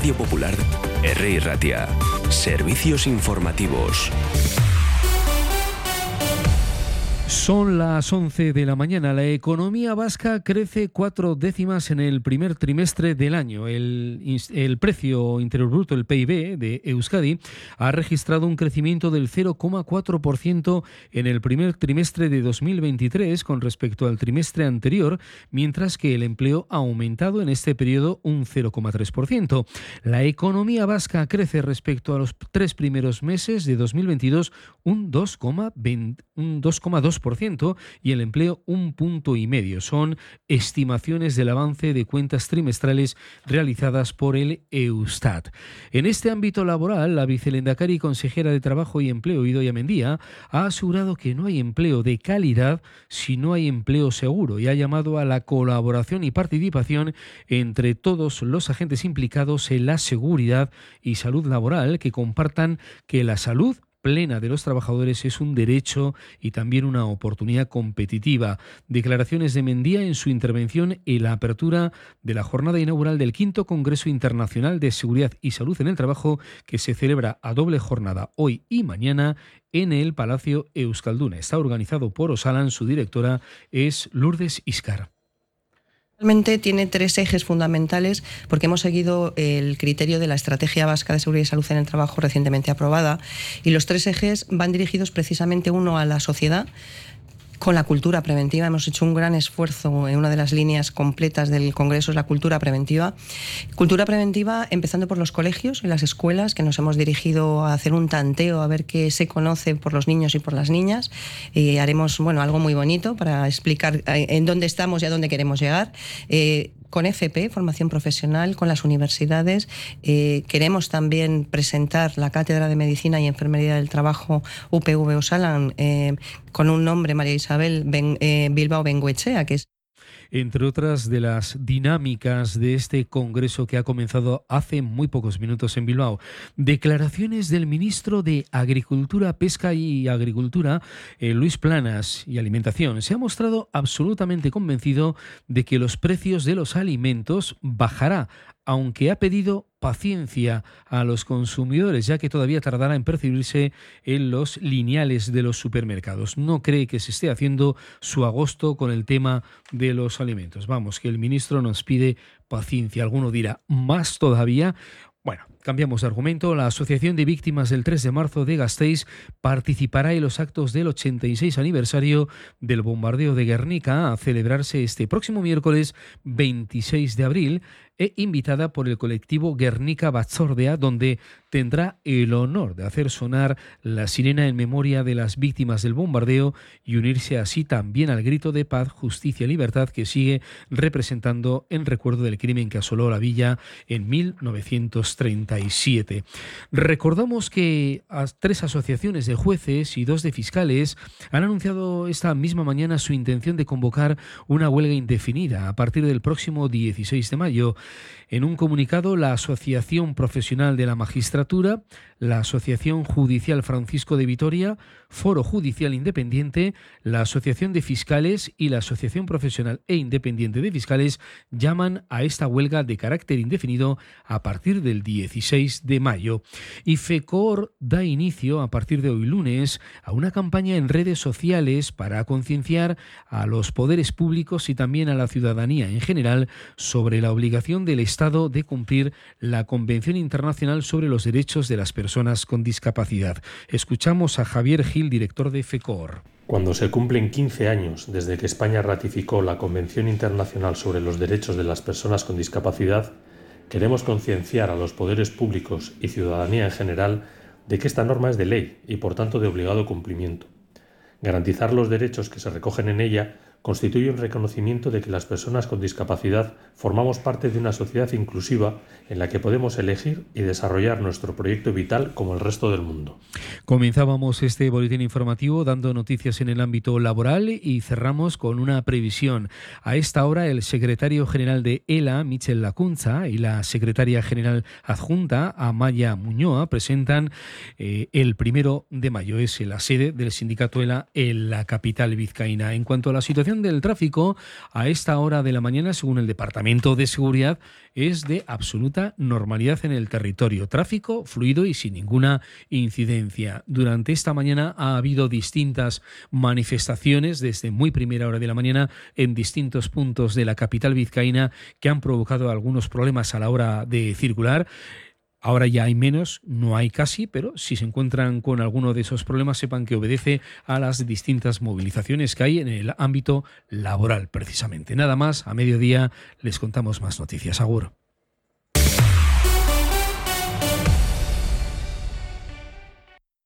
Radio Popular, R. Ratia. Servicios informativos. Son las 11 de la mañana. La economía vasca crece 4 décimas en el primer trimestre del año. El precio interior bruto, el PIB de Euskadi, ha registrado un crecimiento del 0,4% en el primer trimestre de 2023 con respecto al trimestre anterior, mientras que el empleo ha aumentado en este periodo un 0,3%. La economía vasca crece respecto a los 3 primeros meses de 2022 un 2,2% y el empleo 1,5 puntos. Son estimaciones del avance de cuentas trimestrales realizadas por el Eustat. En este ámbito laboral, la vicelehendakari y consejera de Trabajo y Empleo, Idoia Mendia, ha asegurado que no hay empleo de calidad si no hay empleo seguro y ha llamado a la colaboración y participación entre todos los agentes implicados en la seguridad y salud laboral, que compartan que la salud plena de los trabajadores es un derecho y también una oportunidad competitiva. Declaraciones de Mendia en su intervención en la apertura de la jornada inaugural del 5º Congreso Internacional de Seguridad y Salud en el Trabajo, que se celebra a doble jornada hoy y mañana en el Palacio Euskalduna. Está organizado por Osalan, su directora es Lourdes Iscar. Realmente tiene 3 ejes fundamentales porque hemos seguido el criterio de la Estrategia Vasca de Seguridad y Salud en el Trabajo recientemente aprobada, y los 3 ejes van dirigidos precisamente uno a la sociedad. Con la cultura preventiva hemos hecho un gran esfuerzo en una de las líneas completas del Congreso, es la cultura preventiva. Cultura preventiva empezando por los colegios y las escuelas, que nos hemos dirigido a hacer un tanteo a ver qué se conoce por los niños y por las niñas. Y haremos algo muy bonito para explicar en dónde estamos y a dónde queremos llegar. Con FP, formación profesional, con las universidades. Queremos también presentar la Cátedra de Medicina y Enfermería del Trabajo UPV Osalan con un nombre, María Isabel Bilbao Bengoechea, que es... Entre otras de las dinámicas de este congreso que ha comenzado hace muy pocos minutos en Bilbao, declaraciones del ministro de Agricultura, Pesca y Agricultura, Luis Planas, y Alimentación. Se ha mostrado absolutamente convencido de que los precios de los alimentos bajará, aunque ha pedido paciencia a los consumidores, ya que todavía tardará en percibirse en los lineales de los supermercados. No cree que se esté haciendo su agosto con el tema de los alimentos. Vamos, que el ministro nos pide paciencia. Alguno dirá, más todavía. Bueno, cambiamos de argumento. La Asociación de Víctimas del 3 de marzo de Gasteiz participará en los actos del 86 aniversario del bombardeo de Guernica, a celebrarse este próximo miércoles 26 de abril, invitada por el colectivo Guernica Batzordea, donde tendrá el honor de hacer sonar la sirena en memoria de las víctimas del bombardeo y unirse así también al grito de paz, justicia y libertad que sigue representando en recuerdo del crimen que asoló la villa en 1937. Recordamos que 3 asociaciones de jueces y 2 de fiscales han anunciado esta misma mañana su intención de convocar una huelga indefinida a partir del próximo 16 de mayo. En un comunicado, la Asociación Profesional de la Magistratura, la Asociación Judicial Francisco de Vitoria, Foro Judicial Independiente, la Asociación de Fiscales y la Asociación Profesional e Independiente de Fiscales llaman a esta huelga de carácter indefinido a partir del 16 de mayo. Y FECOR da inicio a partir de hoy lunes a una campaña en redes sociales para concienciar a los poderes públicos y también a la ciudadanía en general sobre la obligación del Estado de cumplir la Convención Internacional sobre los Derechos de las Personas con Discapacidad. Escuchamos a Javier Gil, director de FECOR. Cuando se cumplen 15 años desde que España ratificó la Convención Internacional sobre los Derechos de las Personas con Discapacidad, queremos concienciar a los poderes públicos y ciudadanía en general de que esta norma es de ley y por tanto de obligado cumplimiento. Garantizar los derechos que se recogen en ella constituye un reconocimiento de que las personas con discapacidad formamos parte de una sociedad inclusiva en la que podemos elegir y desarrollar nuestro proyecto vital como el resto del mundo. Comenzábamos este boletín informativo dando noticias en el ámbito laboral y cerramos con una previsión. A esta hora el secretario general de ELA, Michel Lakuntza, y la secretaria general adjunta, Amaya Muñoa, presentan el 1 de mayo. Es la sede del sindicato ELA en la capital vizcaína. En cuanto a la situación situación del tráfico a esta hora de la mañana, según el Departamento de Seguridad, es de absoluta normalidad en el territorio. Tráfico fluido y sin ninguna incidencia. Durante esta mañana ha habido distintas manifestaciones desde muy primera hora de la mañana en distintos puntos de la capital vizcaína que han provocado algunos problemas a la hora de circular. Ahora ya hay menos, no hay casi, pero si se encuentran con alguno de esos problemas, sepan que obedece a las distintas movilizaciones que hay en el ámbito laboral, precisamente. Nada más, a mediodía les contamos más noticias. Agur.